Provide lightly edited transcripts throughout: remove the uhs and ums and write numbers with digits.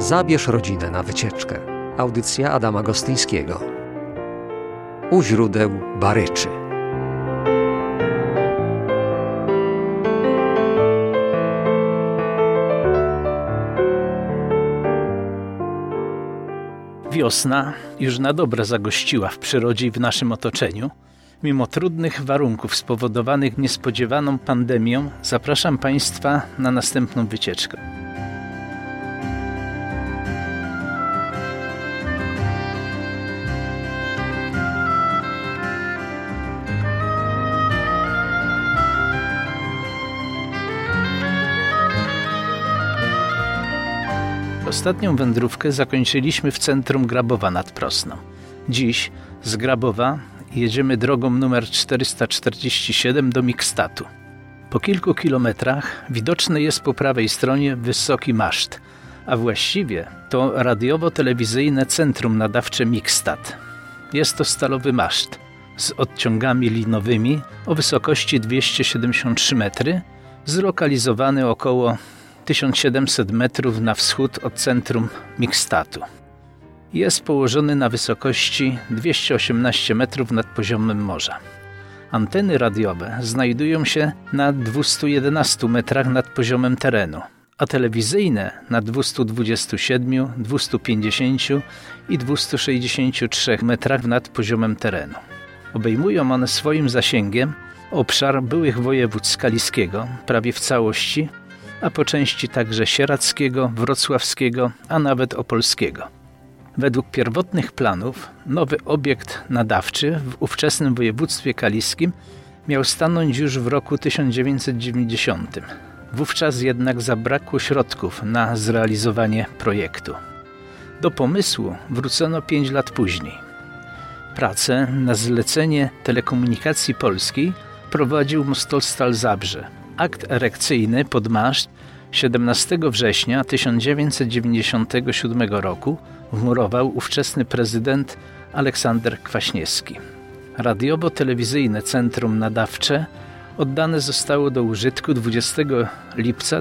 Zabierz rodzinę na wycieczkę. Audycja Adama Gostyńskiego. U źródeł Baryczy. Wiosna już na dobre zagościła w przyrodzie i w naszym otoczeniu. Mimo trudnych warunków spowodowanych niespodziewaną pandemią, zapraszam Państwa na następną wycieczkę. Ostatnią wędrówkę zakończyliśmy w centrum Grabowa nad Prosną. Dziś z Grabowa jedziemy drogą numer 447 do Mikstatu. Po kilku kilometrach widoczny jest po prawej stronie wysoki maszt, a właściwie to radiowo-telewizyjne centrum nadawcze Mikstat. Jest to stalowy maszt z odciągami linowymi o wysokości 273 metry, zlokalizowany około 1700 metrów na wschód od centrum Mikstatu. Jest położony na wysokości 218 metrów nad poziomem morza. Anteny radiowe znajdują się na 211 metrach nad poziomem terenu, a telewizyjne na 227, 250 i 263 metrach nad poziomem terenu. Obejmują one swoim zasięgiem obszar byłych województw kaliskiego prawie w całości, a po części także sieradzkiego, wrocławskiego, a nawet opolskiego. Według pierwotnych planów nowy obiekt nadawczy w ówczesnym województwie kaliskim miał stanąć już w roku 1990. Wówczas jednak zabrakło środków na zrealizowanie projektu. Do pomysłu wrócono 5 lat później. Pracę na zlecenie Telekomunikacji Polskiej prowadził Mostostal Zabrze. Akt erekcyjny pod maszt 17 września 1997 roku wmurował ówczesny prezydent Aleksander Kwaśniewski. Radiowo-telewizyjne centrum nadawcze oddane zostało do użytku 20 lipca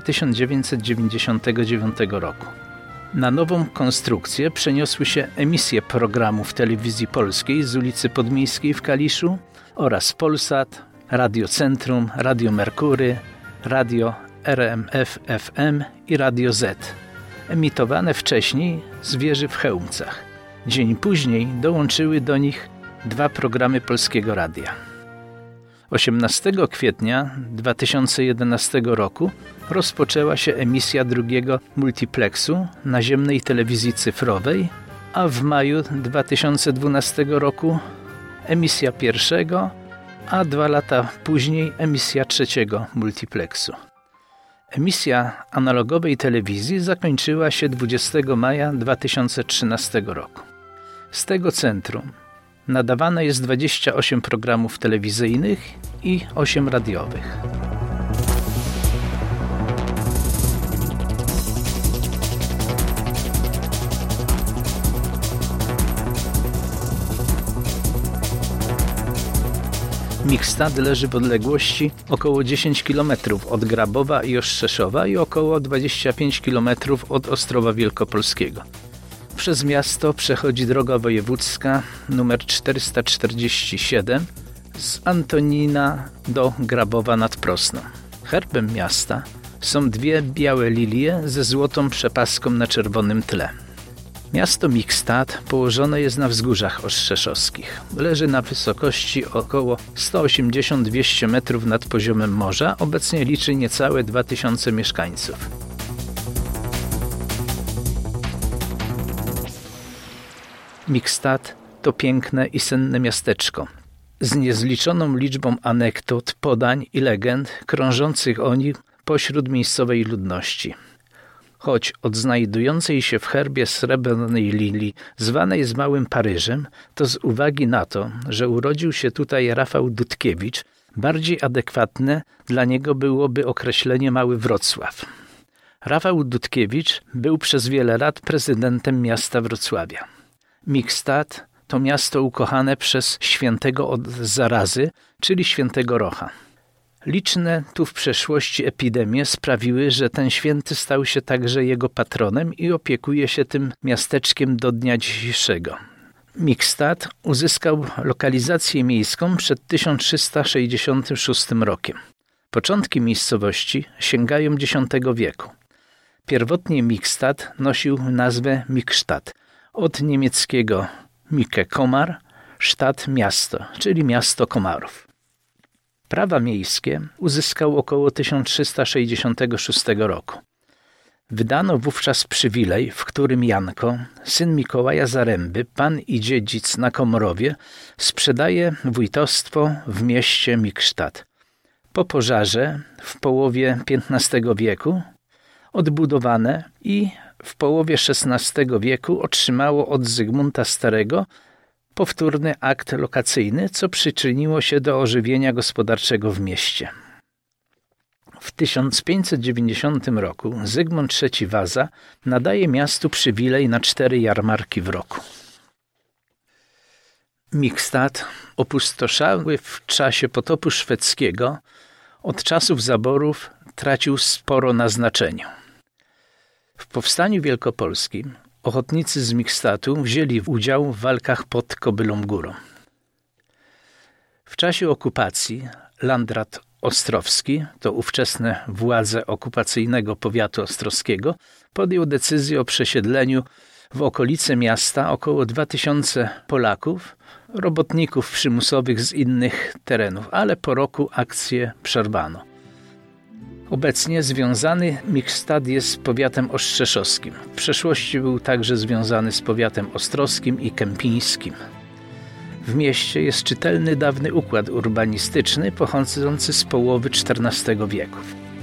1999 roku. Na nową konstrukcję przeniosły się emisje programów telewizji polskiej z ulicy Podmiejskiej w Kaliszu oraz Polsat, Radio Centrum, Radio Merkury, Radio RMF FM i Radio Z, emitowane wcześniej z wieży w Chełmcach. Dzień później dołączyły do nich 2 programy Polskiego Radia. 18 kwietnia 2011 roku rozpoczęła się emisja drugiego multiplexu naziemnej telewizji cyfrowej, a w maju 2012 roku emisja pierwszego, a 2 lata później emisja trzeciego multiplexu. Emisja analogowej telewizji zakończyła się 20 maja 2013 roku. Z tego centrum nadawane jest 28 programów telewizyjnych i 8 radiowych. Mikstat leży w odległości około 10 km od Grabowa i Ostrzeszowa i około 25 km od Ostrowa Wielkopolskiego. Przez miasto przechodzi droga wojewódzka nr 447 z Antonina do Grabowa nad Prosną. Herbem miasta są 2 białe lilie ze złotą przepaską na czerwonym tle. Miasto Mikstat położone jest na wzgórzach ostrzeszowskich. Leży na wysokości około 180-200 metrów nad poziomem morza. Obecnie liczy niecałe 2000 mieszkańców. Mikstat to piękne i senne miasteczko z niezliczoną liczbą anegdot, podań i legend krążących o nim pośród miejscowej ludności. Choć od znajdującej się w herbie srebrnej lilii, zwanej z Małym Paryżem, to z uwagi na to, że urodził się tutaj Rafał Dudkiewicz, bardziej adekwatne dla niego byłoby określenie Mały Wrocław. Rafał Dudkiewicz był przez wiele lat prezydentem miasta Wrocławia. Mikstat to miasto ukochane przez świętego od zarazy, czyli świętego Rocha. Liczne tu w przeszłości epidemie sprawiły, że ten święty stał się także jego patronem i opiekuje się tym miasteczkiem do dnia dzisiejszego. Mikstad uzyskał lokalizację miejską przed 1366 rokiem. Początki miejscowości sięgają X wieku. Pierwotnie Mikstad nosił nazwę Mikstadt, od niemieckiego Mike komar, sztat miasto, czyli miasto komarów. Prawa miejskie uzyskał około 1366 roku. Wydano wówczas przywilej, w którym Janko, syn Mikołaja Zaręby, pan i dziedzic na Komorowie, sprzedaje wójtostwo w mieście Mikstadt. Po pożarze w połowie XV wieku odbudowane i w połowie XVI wieku otrzymało od Zygmunta Starego powtórny akt lokacyjny, co przyczyniło się do ożywienia gospodarczego w mieście. W 1590 roku Zygmunt III Waza nadaje miastu przywilej na 4 jarmarki w roku. Mikstadt, opustoszały w czasie potopu szwedzkiego, od czasów zaborów tracił sporo na znaczeniu. W powstaniu wielkopolskim ochotnicy z Mikstadtu wzięli udział w walkach pod Kobylą Górą. W czasie okupacji landrat ostrowski, to ówczesne władze okupacyjnego powiatu ostrowskiego, podjął decyzję o przesiedleniu w okolice miasta około 2000 Polaków, robotników przymusowych z innych terenów, ale po roku akcję przerwano. Obecnie związany Mikstadt jest z powiatem ostrzeszowskim. W przeszłości był także związany z powiatem ostrowskim i kępińskim. W mieście jest czytelny dawny układ urbanistyczny pochodzący z połowy XIV wieku.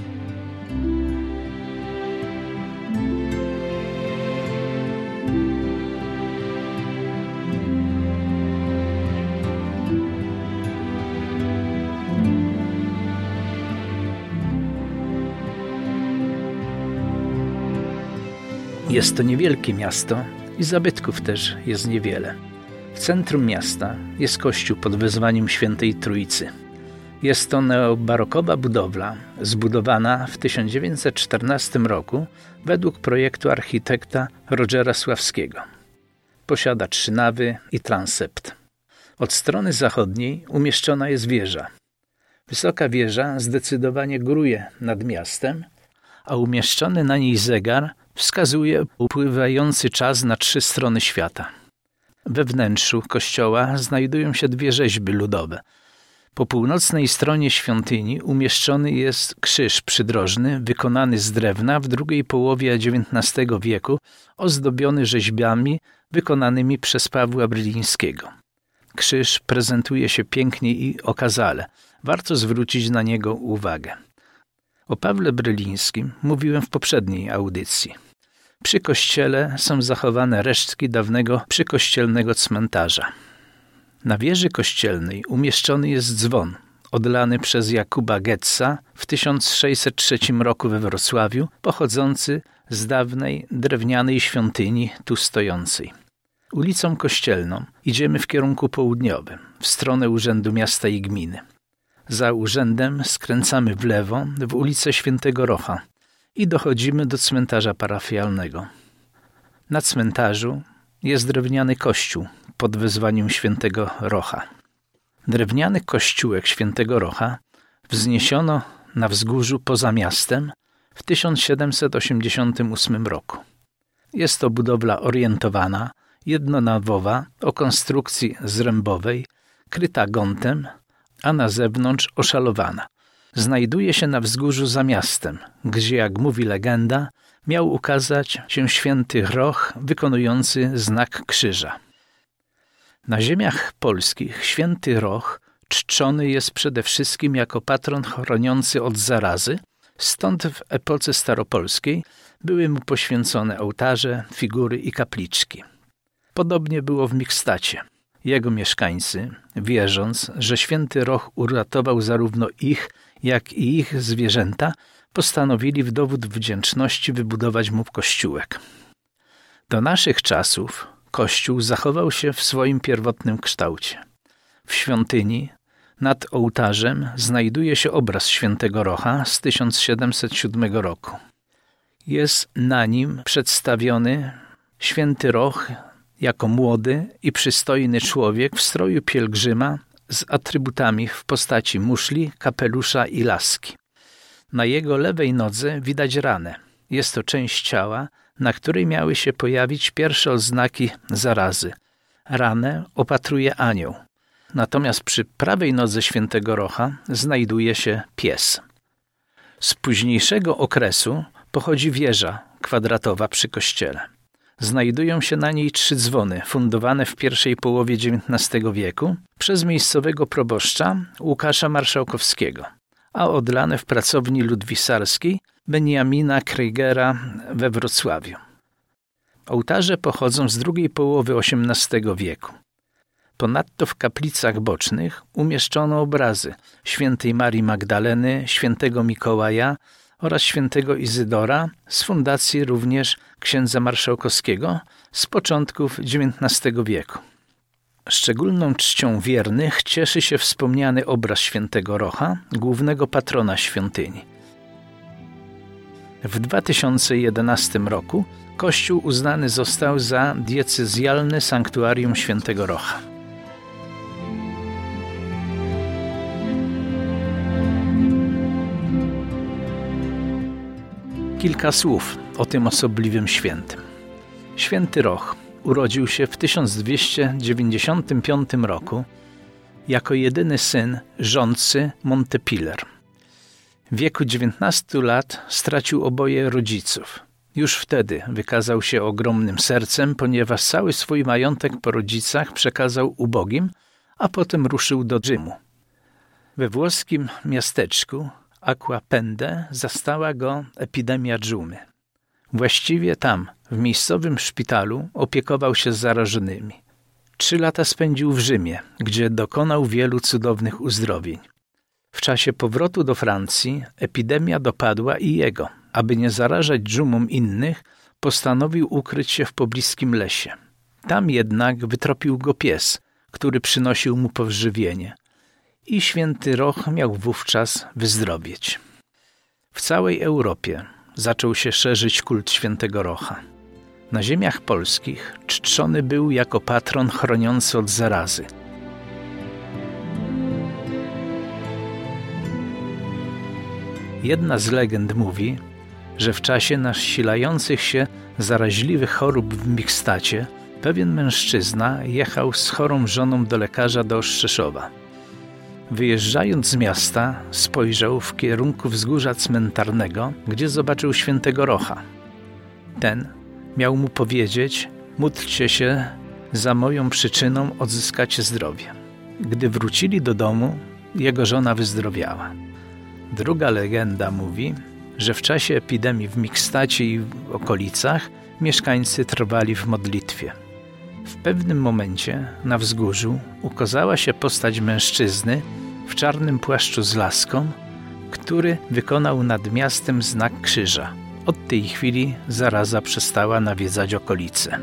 Jest to niewielkie miasto i zabytków też jest niewiele. W centrum miasta jest kościół pod wezwaniem Świętej Trójcy. Jest to neobarokowa budowla, zbudowana w 1914 roku według projektu architekta Rogera Sławskiego. Posiada 3 nawy i transept. Od strony zachodniej umieszczona jest wieża. Wysoka wieża zdecydowanie góruje nad miastem, a umieszczony na niej zegar wskazuje upływający czas na 3 strony świata. We wnętrzu kościoła znajdują się 2 rzeźby ludowe. Po północnej stronie świątyni umieszczony jest krzyż przydrożny wykonany z drewna w drugiej połowie XIX wieku, ozdobiony rzeźbami wykonanymi przez Pawła Brylińskiego. Krzyż prezentuje się pięknie i okazale. Warto zwrócić na niego uwagę. O Pawle Brylińskim mówiłem w poprzedniej audycji. Przy kościele są zachowane resztki dawnego przykościelnego cmentarza. Na wieży kościelnej umieszczony jest dzwon, odlany przez Jakuba Getza w 1603 roku we Wrocławiu, pochodzący z dawnej drewnianej świątyni tu stojącej. Ulicą Kościelną idziemy w kierunku południowym, w stronę Urzędu Miasta i Gminy. Za urzędem skręcamy w lewo w ulicę Świętego Rocha i dochodzimy do cmentarza parafialnego. Na cmentarzu jest drewniany kościół pod wezwaniem Świętego Rocha. Drewniany kościółek Świętego Rocha wzniesiono na wzgórzu poza miastem w 1788 roku. Jest to budowla orientowana, jednonawowa, o konstrukcji zrębowej, kryta gątem, a na zewnątrz oszalowana. Znajduje się na wzgórzu za miastem, gdzie, jak mówi legenda, miał ukazać się święty Roch wykonujący znak krzyża. Na ziemiach polskich święty Roch czczony jest przede wszystkim jako patron chroniący od zarazy, stąd w epoce staropolskiej były mu poświęcone ołtarze, figury i kapliczki. Podobnie było w Mikstadcie. Jego mieszkańcy, wierząc, że święty Roch uratował zarówno ich, jak i ich zwierzęta, postanowili w dowód wdzięczności wybudować mu kościółek. Do naszych czasów kościół zachował się w swoim pierwotnym kształcie. W świątyni Nad ołtarzem znajduje się obraz świętego Rocha z 1707 roku. Jest na nim przedstawiony święty Roch jako młody i przystojny człowiek w stroju pielgrzyma z atrybutami w postaci muszli, kapelusza i laski. Na jego lewej nodze widać ranę. Jest to część ciała, na której miały się pojawić pierwsze oznaki zarazy. Ranę opatruje anioł. Natomiast przy prawej nodze świętego Rocha znajduje się pies. Z późniejszego okresu pochodzi wieża kwadratowa przy kościele. Znajdują się na niej 3 dzwony fundowane w pierwszej połowie XIX wieku przez miejscowego proboszcza Łukasza Marszałkowskiego, a odlane w pracowni ludwisarskiej Beniamina Krygera we Wrocławiu. Ołtarze pochodzą z drugiej połowy XVIII wieku. Ponadto w kaplicach bocznych umieszczono obrazy świętej Marii Magdaleny, świętego Mikołaja oraz świętego Izydora z fundacji również księdza Marszałkowskiego z początków XIX wieku. Szczególną czcią wiernych cieszy się wspomniany obraz świętego Rocha, głównego patrona świątyni. W 2011 roku Kościół uznany został za diecezjalne sanktuarium świętego Rocha. Kilka słów o tym osobliwym świętym. Święty Roch urodził się w 1295 roku jako jedyny syn rządcy Montpellier. W wieku 19 lat stracił oboje rodziców. Już wtedy wykazał się ogromnym sercem, ponieważ cały swój majątek po rodzicach przekazał ubogim, a potem ruszył do Rzymu. We włoskim miasteczku Aquapende zastała go epidemia dżumy. Właściwie tam, w miejscowym szpitalu, opiekował się zarażonymi. 3 lata spędził w Rzymie, gdzie dokonał wielu cudownych uzdrowień. W czasie powrotu do Francji epidemia dopadła i jego. Aby nie zarażać dżumą innych, postanowił ukryć się w pobliskim lesie. Tam jednak wytropił go pies, który przynosił mu pożywienie. I święty Roch miał wówczas wyzdrowieć. W całej Europie zaczął się szerzyć kult świętego Rocha. Na ziemiach polskich czczony był jako patron chroniący od zarazy. Jedna z legend mówi, że w czasie nasilających się zaraźliwych chorób w Mikstacie pewien mężczyzna jechał z chorą żoną do lekarza do Ostrzeszowa. Wyjeżdżając z miasta, spojrzał w kierunku wzgórza cmentarnego, gdzie zobaczył świętego Rocha. Ten miał mu powiedzieć: módlcie się, za moją przyczyną odzyskacie zdrowie. Gdy wrócili do domu, jego żona wyzdrowiała. Druga legenda mówi, że w czasie epidemii w Mikstacie i w okolicach mieszkańcy trwali w modlitwie. W pewnym momencie na wzgórzu ukazała się postać mężczyzny w czarnym płaszczu z laską, który wykonał nad miastem znak krzyża. Od tej chwili zaraza przestała nawiedzać okolice.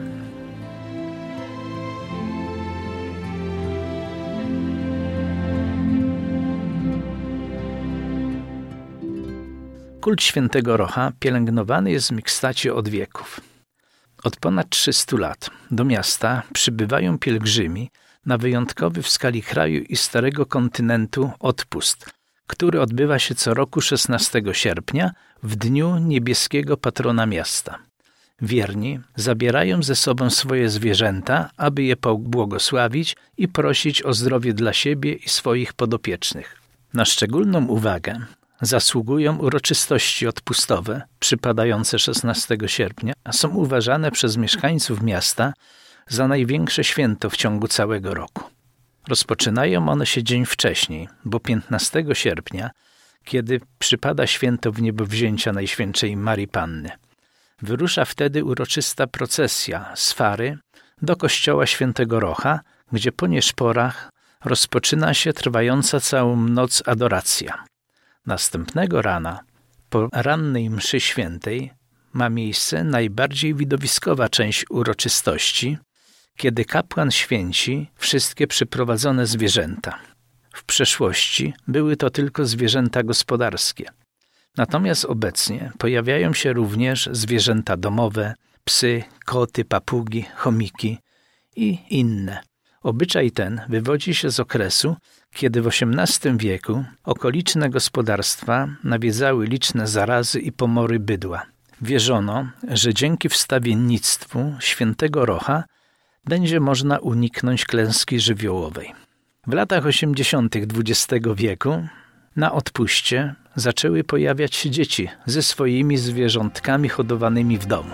Kult świętego Rocha pielęgnowany jest w Mikstacie od wieków. Od ponad 300 lat do miasta przybywają pielgrzymi na wyjątkowy w skali kraju i Starego Kontynentu odpust, który odbywa się co roku 16 sierpnia w dniu niebieskiego patrona miasta. Wierni zabierają ze sobą swoje zwierzęta, aby je pobłogosławić i prosić o zdrowie dla siebie i swoich podopiecznych. Na szczególną uwagę zasługują uroczystości odpustowe przypadające 16 sierpnia, a są uważane przez mieszkańców miasta za największe święto w ciągu całego roku. Rozpoczynają one się dzień wcześniej, bo 15 sierpnia, kiedy przypada święto wniebowzięcia Najświętszej Marii Panny. Wyrusza wtedy uroczysta procesja z Fary do kościoła świętego Rocha, gdzie po nieszporach rozpoczyna się trwająca całą noc adoracja. Następnego rana, po rannej mszy świętej, ma miejsce najbardziej widowiskowa część uroczystości, kiedy kapłan święci wszystkie przyprowadzone zwierzęta. W przeszłości były to tylko zwierzęta gospodarskie. Natomiast obecnie pojawiają się również zwierzęta domowe, psy, koty, papugi, chomiki i inne. Obyczaj ten wywodzi się z okresu, kiedy w XVIII wieku okoliczne gospodarstwa nawiedzały liczne zarazy i pomory bydła. Wierzono, że dzięki wstawiennictwu świętego Rocha będzie można uniknąć klęski żywiołowej. W latach 80. XX wieku na odpuście zaczęły pojawiać się dzieci ze swoimi zwierzątkami hodowanymi w domu.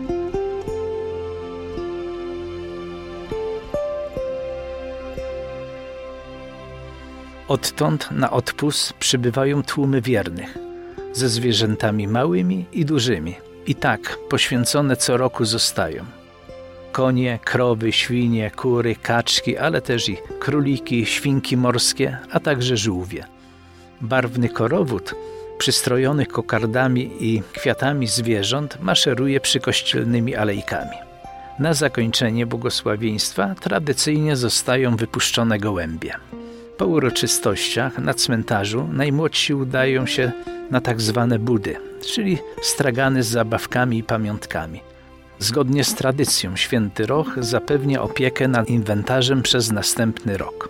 Odtąd na odpust przybywają tłumy wiernych, ze zwierzętami małymi i dużymi. I tak poświęcone co roku zostają. Konie, krowy, świnie, kury, kaczki, ale też i króliki, świnki morskie, a także żółwie. Barwny korowód, przystrojony kokardami i kwiatami zwierząt, maszeruje przykościelnymi alejkami. Na zakończenie błogosławieństwa tradycyjnie zostają wypuszczone gołębie. Po uroczystościach na cmentarzu najmłodsi udają się na tak zwane budy, czyli stragany z zabawkami i pamiątkami. Zgodnie z tradycją święty Roch zapewnia opiekę nad inwentarzem przez następny rok.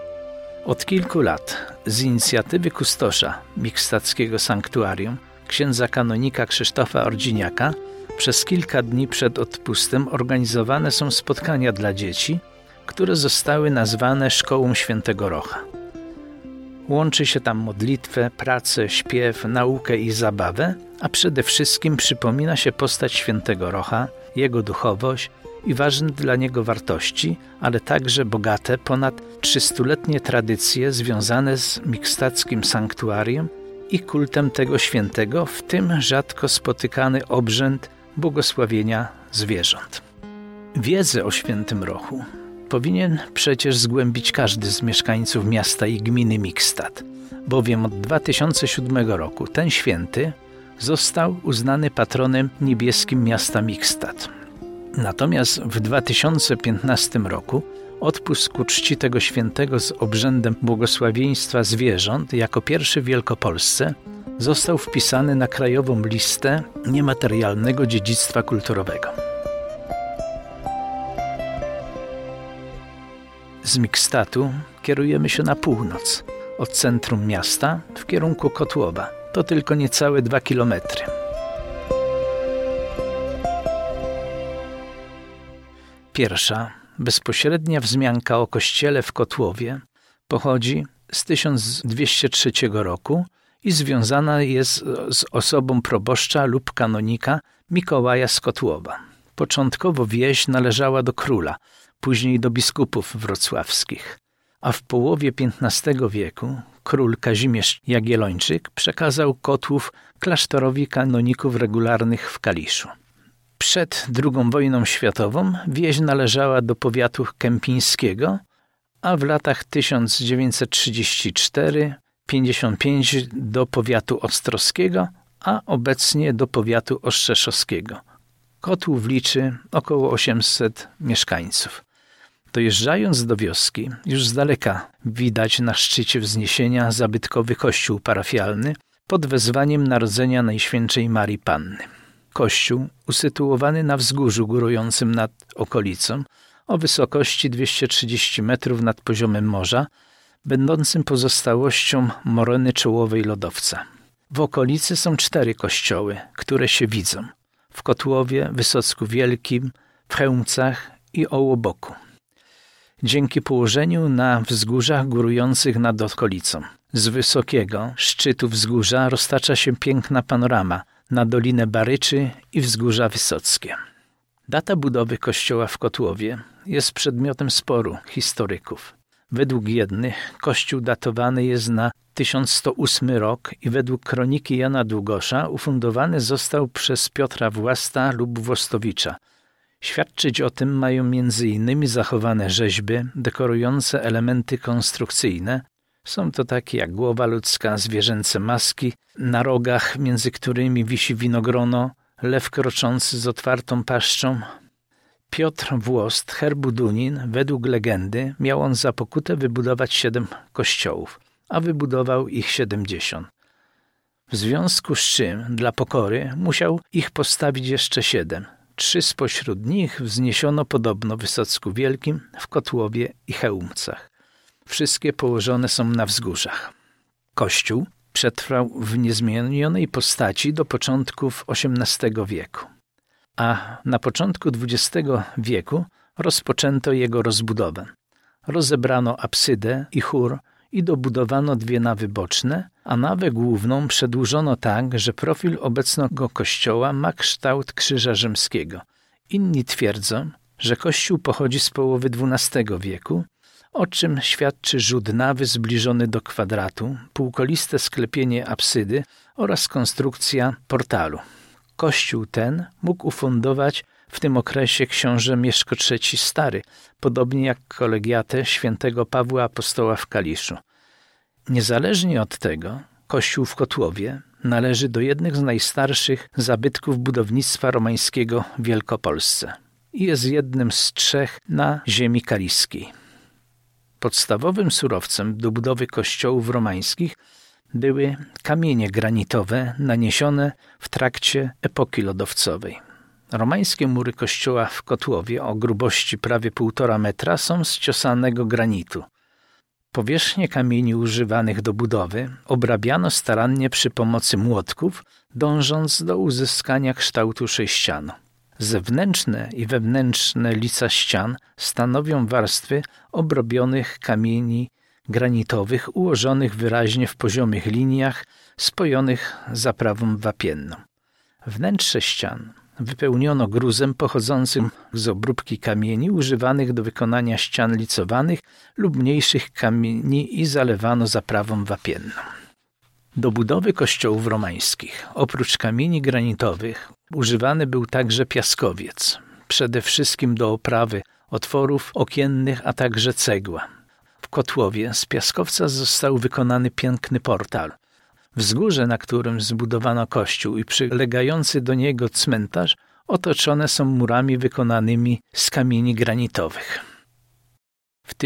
Od kilku lat z inicjatywy kustosza Mikstackiego Sanktuarium, księdza kanonika Krzysztofa Ordziniaka, przez kilka dni przed odpustem organizowane są spotkania dla dzieci, które zostały nazwane Szkołą Świętego Rocha. Łączy się tam modlitwę, pracę, śpiew, naukę i zabawę, a przede wszystkim przypomina się postać Świętego Rocha, jego duchowość i ważne dla niego wartości, ale także bogate, ponad 300-letnie tradycje związane z Mikstackim Sanktuarium i kultem tego świętego, w tym rzadko spotykany obrzęd błogosławienia zwierząt. Wiedzę o Świętym Rochu powinien przecież zgłębić każdy z mieszkańców miasta i gminy Mikstat, bowiem od 2007 roku ten święty został uznany patronem niebieskim miasta Mikstat. Natomiast w 2015 roku odpust ku czci tego świętego z obrzędem błogosławieństwa zwierząt jako pierwszy w Wielkopolsce został wpisany na krajową listę niematerialnego dziedzictwa kulturowego. Z Mikstatu kierujemy się na północ, od centrum miasta w kierunku Kotłowa. To tylko niecałe 2 kilometry. Pierwsza, bezpośrednia wzmianka o kościele w Kotłowie pochodzi z 1203 roku i związana jest z osobą proboszcza lub kanonika Mikołaja z Kotłowa. Początkowo wieś należała do króla, później do biskupów wrocławskich, a w połowie XV wieku król Kazimierz Jagiellończyk przekazał Kotłów klasztorowi kanoników regularnych w Kaliszu. Przed II wojną światową wieś należała do powiatu kępińskiego, a w latach 1934–55 do powiatu ostrowskiego, a obecnie do powiatu ostrzeszowskiego. Kotłów liczy około 800 mieszkańców. Dojeżdżając do wioski, już z daleka widać na szczycie wzniesienia zabytkowy kościół parafialny pod wezwaniem Narodzenia Najświętszej Marii Panny. Kościół usytuowany na wzgórzu górującym nad okolicą o wysokości 230 metrów nad poziomem morza, będącym pozostałością moreny czołowej lodowca. W okolicy są 4 kościoły, które się widzą: w Kotłowie, Wysocku Wielkim, w Chełmcach i Ołoboku. Dzięki położeniu na wzgórzach górujących nad okolicą. Z wysokiego szczytu wzgórza roztacza się piękna panorama na Dolinę Baryczy i Wzgórza Wysockie. Data budowy kościoła w Kotłowie jest przedmiotem sporu historyków. Według jednych kościół datowany jest na 1108 rok i według kroniki Jana Długosza ufundowany został przez Piotra Własta lub Włostowicza. Świadczyć o tym mają m.in. zachowane rzeźby dekorujące elementy konstrukcyjne. Są to takie jak głowa ludzka, zwierzęce maski, na rogach, między którymi wisi winogrono, lew kroczący z otwartą paszczą. Piotr Włost, herbu Dunin, według legendy miał on za pokutę wybudować 7 kościołów, a wybudował ich 70. W związku z czym dla pokory musiał ich postawić jeszcze 7. 3 spośród nich wzniesiono podobno w Wysocku Wielkim, w Kotłowie i Chełmcach. Wszystkie położone są na wzgórzach. Kościół przetrwał w niezmienionej postaci do początków XVIII wieku, a na początku XX wieku rozpoczęto jego rozbudowę. Rozebrano apsydę i chór i dobudowano 2 nawy boczne, a nawę główną przedłużono tak, że profil obecnego kościoła ma kształt krzyża rzymskiego. Inni twierdzą, że kościół pochodzi z połowy XII wieku, o czym świadczy rzut nawy zbliżony do kwadratu, półkoliste sklepienie apsydy oraz konstrukcja portalu. Kościół ten mógł ufundować w tym okresie książę Mieszko III Stary, podobnie jak kolegiatę świętego Pawła Apostoła w Kaliszu. Niezależnie od tego, kościół w Kotłowie należy do jednych z najstarszych zabytków budownictwa romańskiego w Wielkopolsce i jest jednym z 3 na ziemi kaliskiej. Podstawowym surowcem do budowy kościołów romańskich były kamienie granitowe naniesione w trakcie epoki lodowcowej. Romańskie mury kościoła w Kotłowie o grubości prawie 1,5 metra są z ciosanego granitu. Powierzchnię kamieni używanych do budowy obrabiano starannie przy pomocy młotków, dążąc do uzyskania kształtu sześcianu. Zewnętrzne i wewnętrzne lica ścian stanowią warstwy obrobionych kamieni granitowych ułożonych wyraźnie w poziomych liniach spojonych zaprawą wapienną. Wnętrze ścian wypełniono gruzem pochodzącym z obróbki kamieni używanych do wykonania ścian licowanych lub mniejszych kamieni i zalewano zaprawą wapienną. Do budowy kościołów romańskich oprócz kamieni granitowych używany był także piaskowiec, przede wszystkim do oprawy otworów okiennych, a także cegła. W Kotłowie z piaskowca został wykonany piękny portal. Wzgórze, na którym zbudowano kościół i przylegający do niego cmentarz, otoczone są murami wykonanymi z kamieni granitowych. W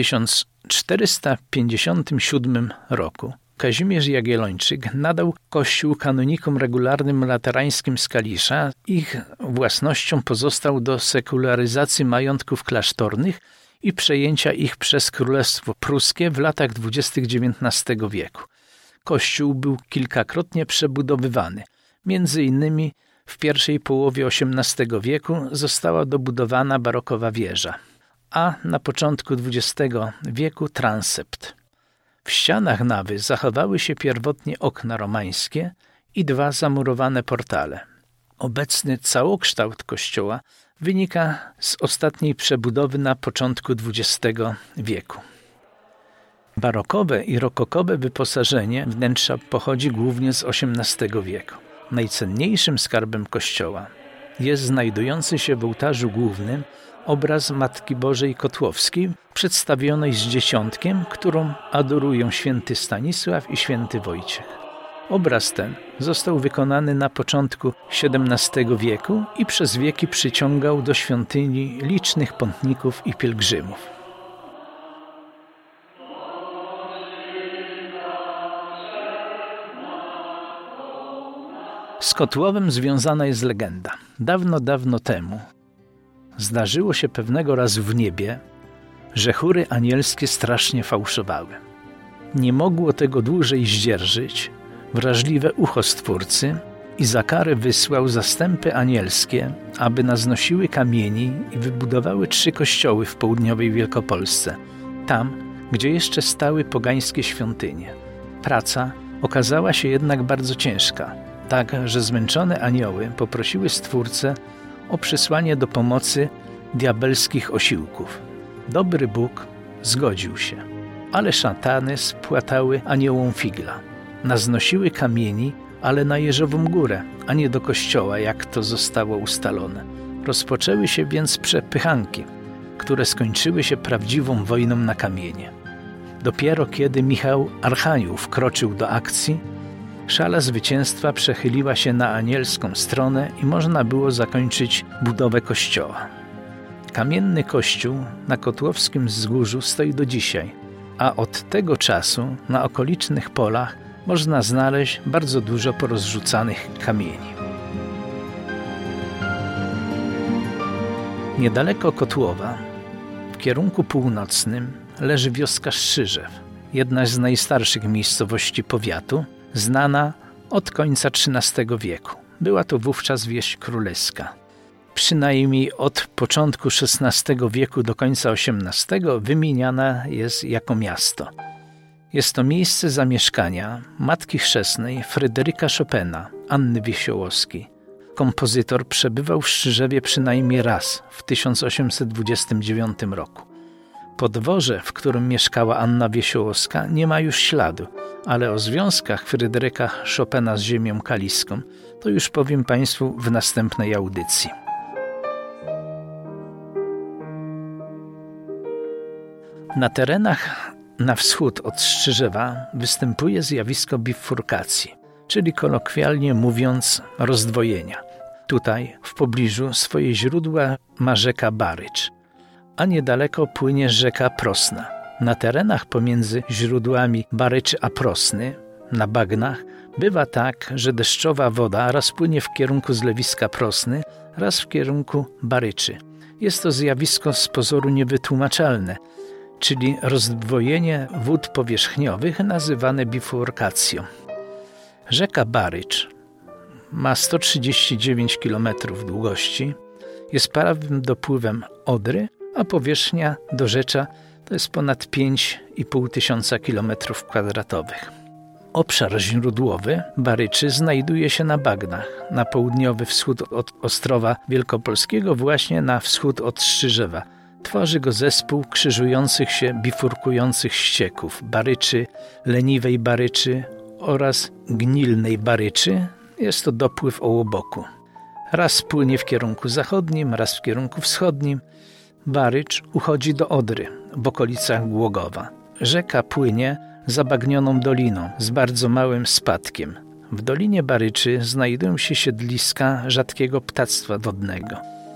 1457 roku Kazimierz Jagiellończyk nadał kościół kanonikom regularnym laterańskim z Kalisza. Ich własnością pozostał do sekularyzacji majątków klasztornych i przejęcia ich przez Królestwo Pruskie w latach 20. XIX wieku. Kościół był kilkakrotnie przebudowywany. Między innymi w pierwszej połowie XVIII wieku została dobudowana barokowa wieża, a na początku XX wieku transept. W ścianach nawy zachowały się pierwotnie okna romańskie i 2 zamurowane portale. Obecny całokształt kościoła wynika z ostatniej przebudowy na początku XX wieku. Barokowe i rokokowe wyposażenie wnętrza pochodzi głównie z XVIII wieku. Najcenniejszym skarbem kościoła jest znajdujący się w ołtarzu głównym obraz Matki Bożej Kotłowskiej przedstawionej z dzieciątkiem, którą adorują święty Stanisław i święty Wojciech. Obraz ten został wykonany na początku XVII wieku i przez wieki przyciągał do świątyni licznych pątników i pielgrzymów. Z Kotłowem związana jest legenda. Dawno, dawno temu zdarzyło się pewnego razu w niebie, że chóry anielskie strasznie fałszowały. Nie mogło tego dłużej zdzierżyć wrażliwe ucho Stwórcy i za karę wysłał zastępy anielskie, aby naznosiły kamieni i wybudowały 3 kościoły w południowej Wielkopolsce, tam, gdzie jeszcze stały pogańskie świątynie. Praca okazała się jednak bardzo ciężka, tak, że zmęczone anioły poprosiły Stwórcę o przysłanie do pomocy diabelskich osiłków. Dobry Bóg zgodził się, ale szatany spłatały aniołom figla. Naznosiły kamieni, ale na Jeżową Górę, a nie do kościoła, jak to zostało ustalone. Rozpoczęły się więc przepychanki, które skończyły się prawdziwą wojną na kamienie. Dopiero kiedy Michał Archanioł wkroczył do akcji, szala zwycięstwa przechyliła się na anielską stronę i można było zakończyć budowę kościoła. Kamienny kościół na Kotłowskim Wzgórzu stoi do dzisiaj, a od tego czasu na okolicznych polach można znaleźć bardzo dużo porozrzucanych kamieni. Niedaleko Kotłowa, w kierunku północnym, leży wioska Strzyżew, jedna z najstarszych miejscowości powiatu, znana od końca XIII wieku. Była to wówczas wieś królewska. Przynajmniej od początku XVI wieku do końca XVIII wymieniana jest jako miasto. Jest to miejsce zamieszkania matki chrzestnej Fryderyka Chopina, Anny Wiesiołowskiej. Kompozytor przebywał w Strzyżewie przynajmniej raz w 1829 roku. Podworze, w którym mieszkała Anna Wiesiołowska, nie ma już śladu, ale o związkach Fryderyka Chopina z ziemią kaliską to już powiem Państwu w następnej audycji. Na terenach na wschód od Strzyżewa występuje zjawisko bifurkacji, czyli kolokwialnie mówiąc rozdwojenia. Tutaj w pobliżu swoje źródła ma rzeka Barycz, a niedaleko płynie rzeka Prosna. Na terenach pomiędzy źródłami Baryczy a Prosny, na bagnach, bywa tak, że deszczowa woda raz płynie w kierunku zlewiska Prosny, raz w kierunku Baryczy. Jest to zjawisko z pozoru niewytłumaczalne, czyli rozdwojenie wód powierzchniowych nazywane bifurkacją. Rzeka Barycz ma 139 km długości, jest prawym dopływem Odry, a powierzchnia dorzecza to jest ponad 5,5 tysiąca km². Obszar źródłowy Baryczy znajduje się na bagnach, na południowy wschód od Ostrowa Wielkopolskiego, właśnie na wschód od Strzyżewa. Tworzy go zespół krzyżujących się, bifurkujących ścieków Baryczy, Leniwej Baryczy oraz Gnilnej Baryczy. Jest to dopływ Ołoboku. Raz płynie w kierunku zachodnim, raz w kierunku wschodnim. Barycz uchodzi do Odry w okolicach Głogowa. Rzeka płynie zabagnioną doliną z bardzo małym spadkiem. W Dolinie Baryczy znajdują się siedliska rzadkiego ptactwa wodnego.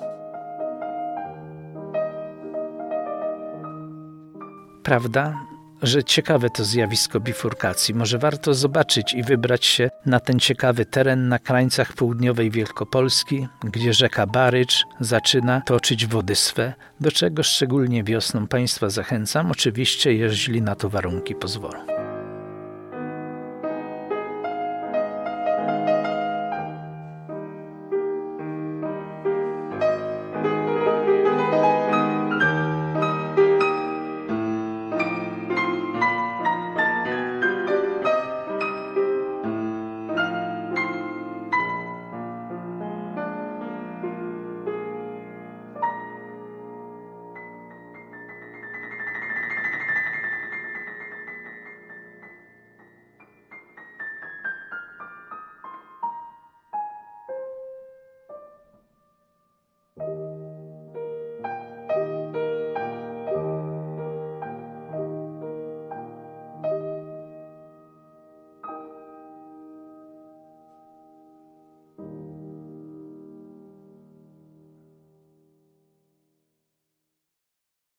Prawda, że ciekawe to zjawisko bifurkacji. Może warto zobaczyć i wybrać się na ten ciekawy teren na krańcach południowej Wielkopolski, gdzie rzeka Barycz zaczyna toczyć wody swe, do czego szczególnie wiosną Państwa zachęcam, oczywiście jeśli na to warunki pozwolą.